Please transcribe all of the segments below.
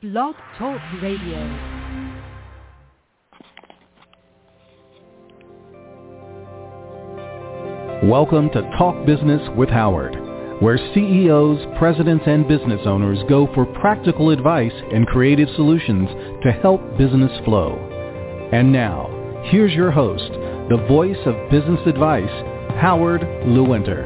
Blog Talk Radio. Welcome to Talk Business with Howard, where CEOs, presidents, and business owners go for practical advice and creative solutions to help business flow. And now, here's your host, the voice of business advice, Howard Lewinter.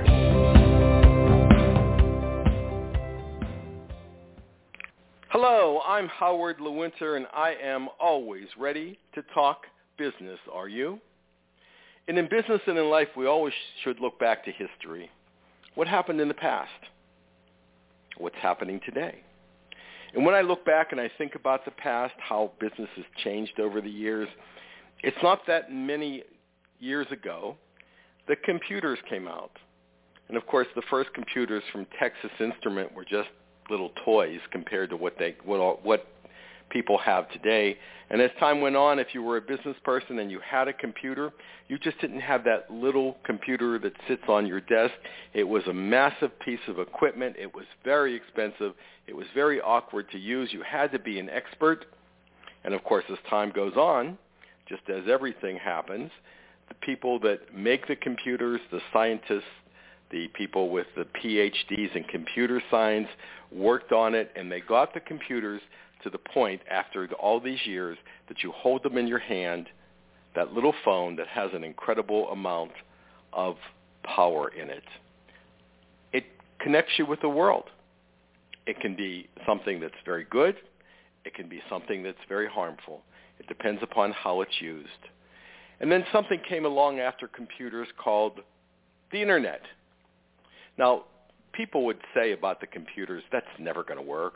Hello, I'm Howard Lewinter, and I am always ready to talk business. Are you? And in business and in life, we always should look back to history. What happened in the past? What's happening today? And when I look back and I think about the past, how business has changed over the years, it's not that many years ago the computers came out. And of course, the first computers from Texas Instrument were just little toys compared to what people have today. And as time went on, if you were a business person and you had a computer, you just didn't have that little computer that sits on your desk. It was a massive piece of equipment. It was very expensive. It was very awkward to use. You had to be an expert. And of course, as time goes on, just as everything happens, the people that make the computers, the scientists, the people with the PhDs in computer science worked on it, and they got the computers to the point after all these years that you hold them in your hand, that little phone that has an incredible amount of power in it. It connects you with the world. It can be something that's very good. It can be something that's very harmful. It depends upon how it's used. And then something came along after computers called the Internet. Now, people would say about the computers, that's never going to work.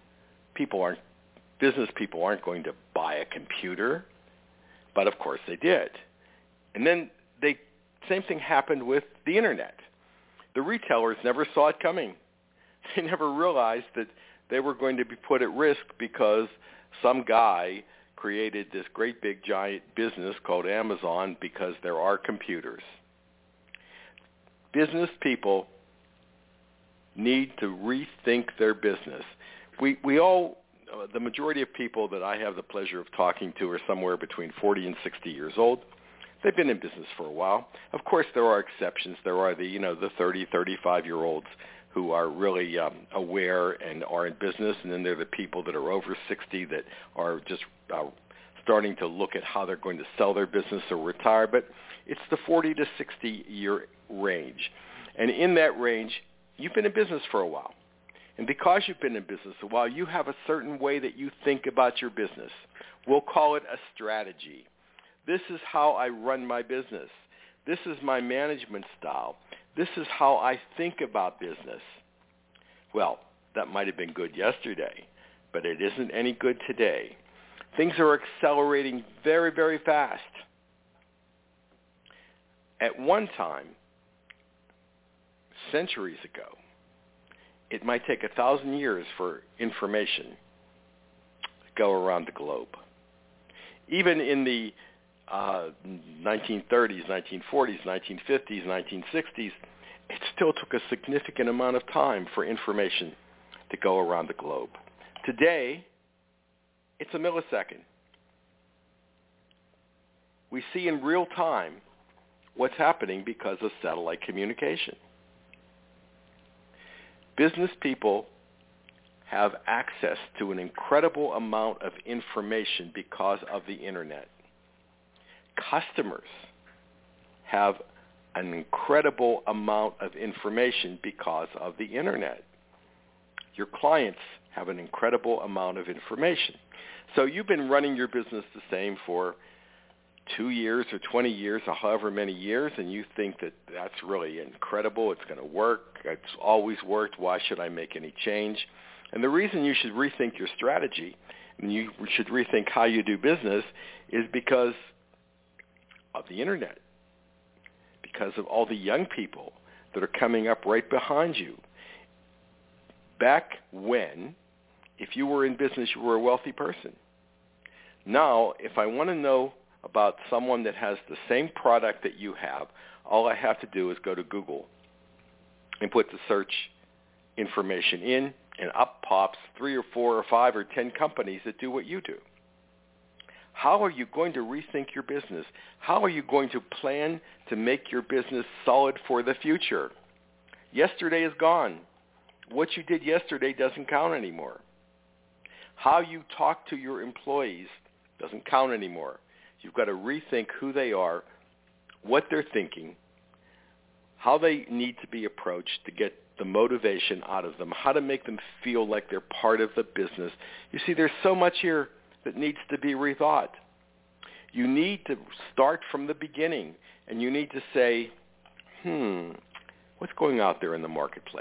Business people aren't going to buy a computer, but of course they did. And then same thing happened with the Internet. The retailers never saw it coming. They never realized that they were going to be put at risk because some guy created this great big giant business called Amazon because there are computers. Business people need to rethink their business. We all, the majority of people that I have the pleasure of talking to are somewhere between 40 and 60 years old. They've been in business for a while. Of course, there are exceptions. There are the 30, 35-year-olds who are really aware and are in business, and then there are the people that are over 60 that are just starting to look at how they're going to sell their business or retire. But it's the 40 to 60-year range. And in that range, you've been in business for a while. And because you've been in business a while, you have a certain way that you think about your business. We'll call it a strategy. This is how I run my business. This is my management style. This is how I think about business. Well, that might have been good yesterday, but it isn't any good today. Things are accelerating very, very fast. At one time, centuries ago, it might take 1,000 years for information to go around the globe. Even in the 1930s, 1940s, 1950s, 1960s, it still took a significant amount of time for information to go around the globe. Today, it's a millisecond. We see in real time what's happening because of satellite communication. Business people have access to an incredible amount of information because of the Internet. Customers have an incredible amount of information because of the Internet. Your clients have an incredible amount of information. So you've been running your business the same for 2 years or 20 years or however many years, and you think that that's really incredible, it's going to work, it's always worked, why should I make any change? And the reason you should rethink your strategy and you should rethink how you do business is because of the Internet, because of all the young people that are coming up right behind you. Back when, if you were in business, you were a wealthy person. Now, if I want to know about someone that has the same product that you have, all I have to do is go to Google and put the search information in, and up pops 3 or 4 or 5 or 10 companies that do what you do. How are you going to rethink your business? How are you going to plan to make your business solid for the future? Yesterday is gone. What you did yesterday doesn't count anymore. How you talk to your employees doesn't count anymore. You've got to rethink who they are, what they're thinking, how they need to be approached to get the motivation out of them, how to make them feel like they're part of the business. You see, there's so much here that needs to be rethought. You need to start from the beginning, and you need to say, what's going out there in the marketplace?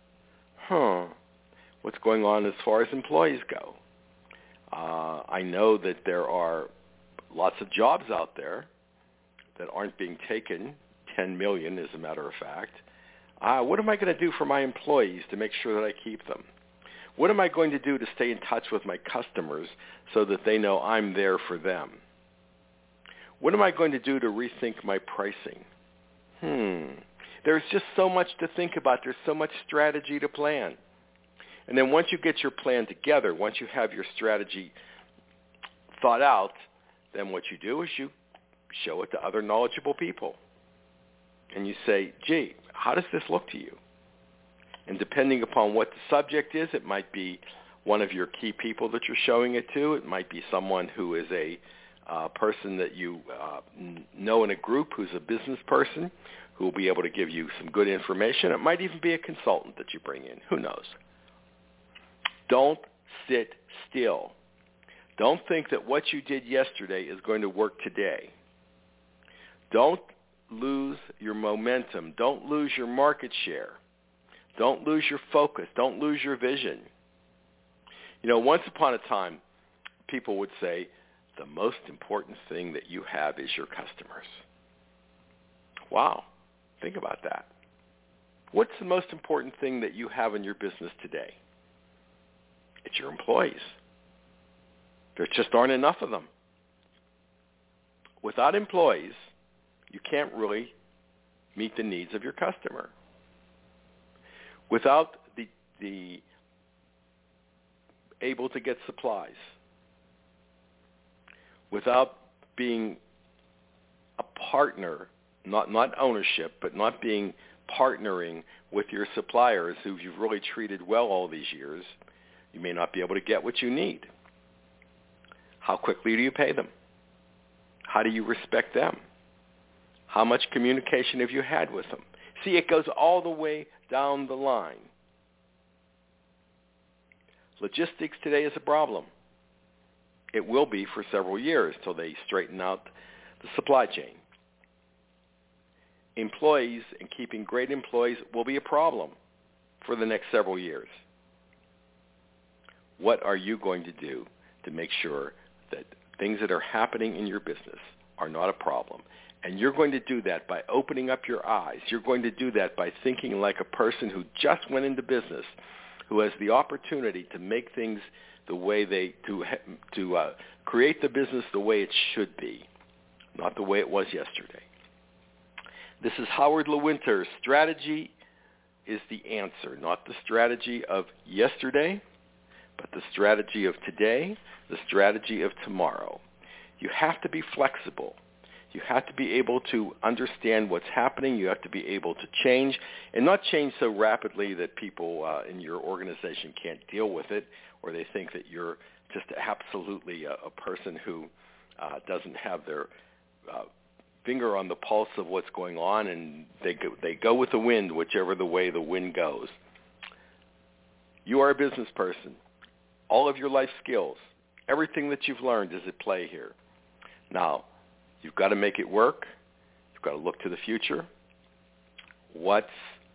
What's going on as far as employees go? I know that there are lots of jobs out there that aren't being taken, 10 million as a matter of fact. What am I going to do for my employees to make sure that I keep them? What am I going to do to stay in touch with my customers so that they know I'm there for them? What am I going to do to rethink my pricing? There's just so much to think about. There's so much strategy to plan. And then once you get your plan together, once you have your strategy thought out, then what you do is you show it to other knowledgeable people. And you say, gee, how does this look to you? And depending upon what the subject is, it might be one of your key people that you're showing it to. It might be someone who is a person that you know in a group who's a business person who will be able to give you some good information. It might even be a consultant that you bring in. Who knows? Don't sit still. Don't think that what you did yesterday is going to work today. Don't lose your momentum. Don't lose your market share. Don't lose your focus. Don't lose your vision. You know, once upon a time, people would say, the most important thing that you have is your customers. Wow. Think about that. What's the most important thing that you have in your business today? It's your employees. There just aren't enough of them. Without employees, you can't really meet the needs of your customer. Without the able to get supplies, without being a partner, not ownership, but not being partnering with your suppliers who you've really treated well all these years, you may not be able to get what you need. How quickly do you pay them? How do you respect them? How much communication have you had with them? See, it goes all the way down the line. Logistics today is a problem. It will be for several years till they straighten out the supply chain. Employees and keeping great employees will be a problem for the next several years. What are you going to do to make sure that things that are happening in your business are not a problem? And you're going to do that by opening up your eyes. You're going to do that by thinking like a person who just went into business, who has the opportunity to make things the way to create the business the way it should be, not the way it was yesterday. This is Howard Lewinter. Strategy is the answer, not the strategy of yesterday, but the strategy of today, the strategy of tomorrow. You have to be flexible. You have to be able to understand what's happening. You have to be able to change, and not change so rapidly that people in your organization can't deal with it, or they think that you're just absolutely a person who doesn't have their finger on the pulse of what's going on, and they go with the wind, whichever the way the wind goes. You are a business person. All of your life skills, everything that you've learned is at play here. Now, you've got to make it work. You've got to look to the future. What's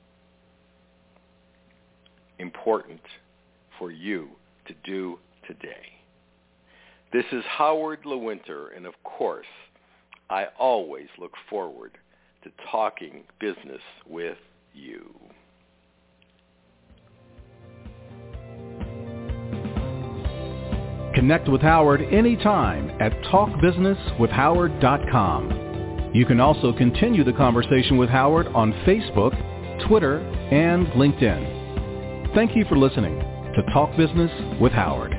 important for you to do today? This is Howard Lewinter, and of course, I always look forward to talking business with you. Connect with Howard anytime at talkbusinesswithhoward.com. You can also continue the conversation with Howard on Facebook, Twitter, and LinkedIn. Thank you for listening. to Talk Business with Howard.